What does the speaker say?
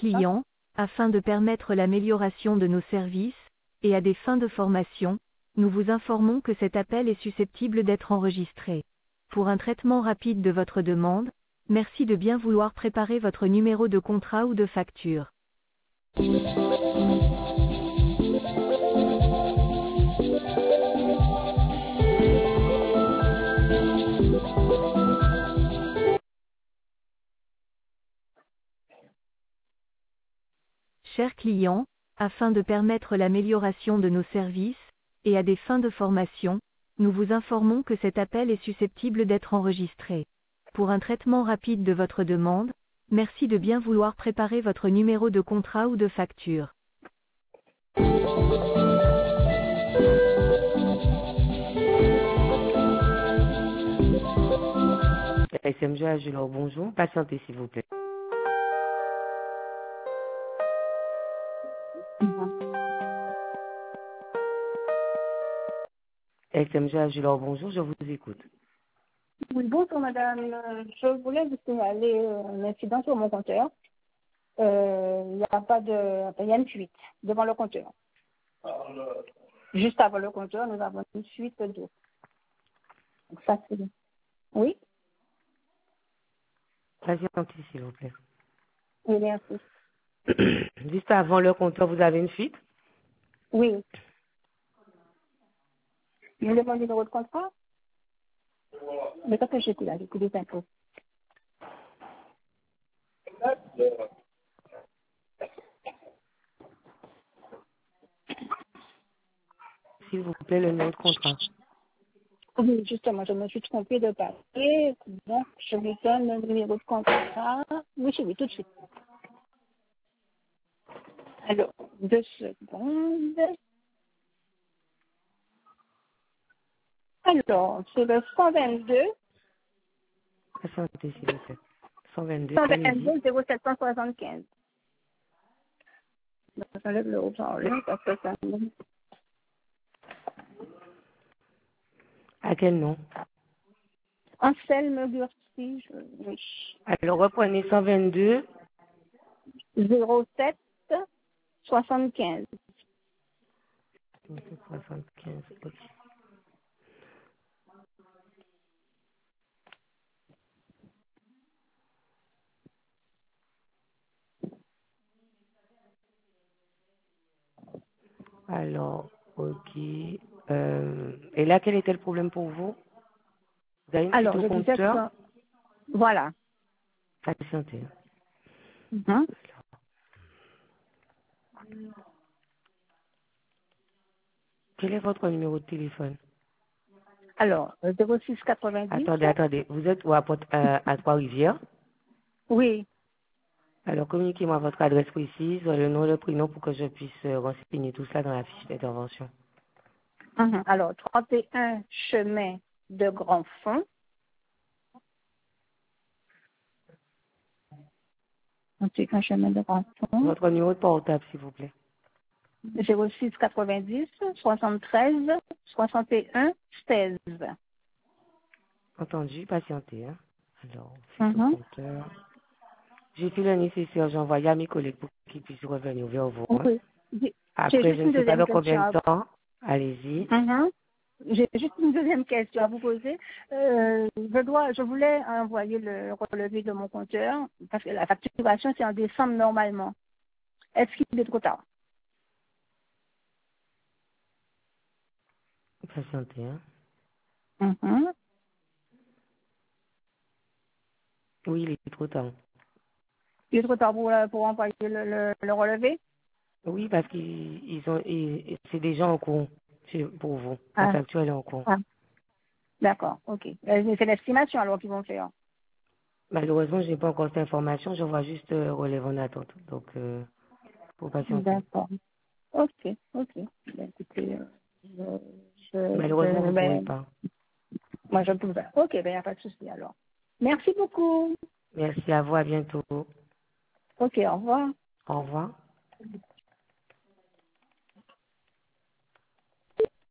clients, afin de permettre l'amélioration de nos services, et à des fins de formation, nous vous informons que cet appel est susceptible d'être enregistré. Pour un traitement rapide de votre demande, merci de bien vouloir préparer votre numéro de contrat ou de facture. Chers clients, afin de permettre l'amélioration de nos services, et à des fins de formation, nous vous informons que cet appel est susceptible d'être enregistré. Pour un traitement rapide de votre demande, merci de bien vouloir préparer votre numéro de contrat ou de facture. SMG Agilor, bonjour. Patientez s'il vous plaît. SMG Agilor, bonjour, je vous écoute. Oui, bonjour madame. Je voulais vous signaler un incident sur mon compteur. Il y a une fuite devant le compteur. Juste avant le compteur, nous avons une fuite d'eau. Donc ça, c'est... Oui? Patientez s'il vous plaît. Oui, merci. Juste avant le compteur, vous avez une fuite? Oui. Vous voulez mon numéro de contrat? Mais pas que j'étais là, j'ai coupé des impôts. S'il vous plaît, le numéro de contrat. Oui, justement, je me suis trompée de papier. Donc, je vous donne le numéro de contrat. Oui, tout de suite. Alors, 2 secondes. Alors, c'est le 122. Patientez s'il vous plaît. 122, allez-y. 122 0775. J'enlève le haut-parleur parce que ça... À quel nom? Anselme Gursi, oui. Alors, reprenez 122. 07 75. 75, ok. Alors, ok. Et là, quel était le problème pour vous? Vous avez une fuite Alors, au je disais compteur? que... Voilà. Patientez. Mhm. Quel est votre numéro de téléphone? Alors, 06 90. Attendez. Vous êtes où à Trois-Rivières? Oui. Alors, communiquez-moi votre adresse précise, le nom et le prénom pour que je puisse renseigner tout ça dans la fiche d'intervention. Mhm. Alors, 31 chemin de Grand Fond. 31 chemin de Grand Fond. Votre numéro de portable, s'il vous plaît. 06 90 73 61 16. Entendu, patientez. Hein. Alors, fuite au Mhm. compteur. J'ai fait le nécessaire, j'ai envoyé à mes collègues pour qu'ils puissent revenir vers vous. Hein. Oui. J'ai Après, juste je ne une sais pas deuxième dans question combien à de temps. Allez-y. Mhm. J'ai juste une deuxième question à vous poser. Je voulais envoyer le relevé de mon compteur parce que la facturation, c'est en décembre normalement. Est-ce qu'il est trop tard? Patientez. Hein. Mhm. Oui, il est trop tard. Il est trop tard pour envoyer le relevé? Oui, parce c'est déjà en cours pour vous. La Ah, facture elle est en cours. ah. D'accord, ok. C'est l'estimation alors qu'ils vont faire. Malheureusement, je n'ai pas encore cette information. Je vois juste relève en attente. Donc, pour patienter. D'accord. Ok, ok. Ben, écoutez, Malheureusement, vous ne pourrez ben, pas. moi je peux pas. Ok, ben il n'y a pas de souci alors. Merci beaucoup. Merci à vous. À bientôt. Ok, au revoir. Au revoir.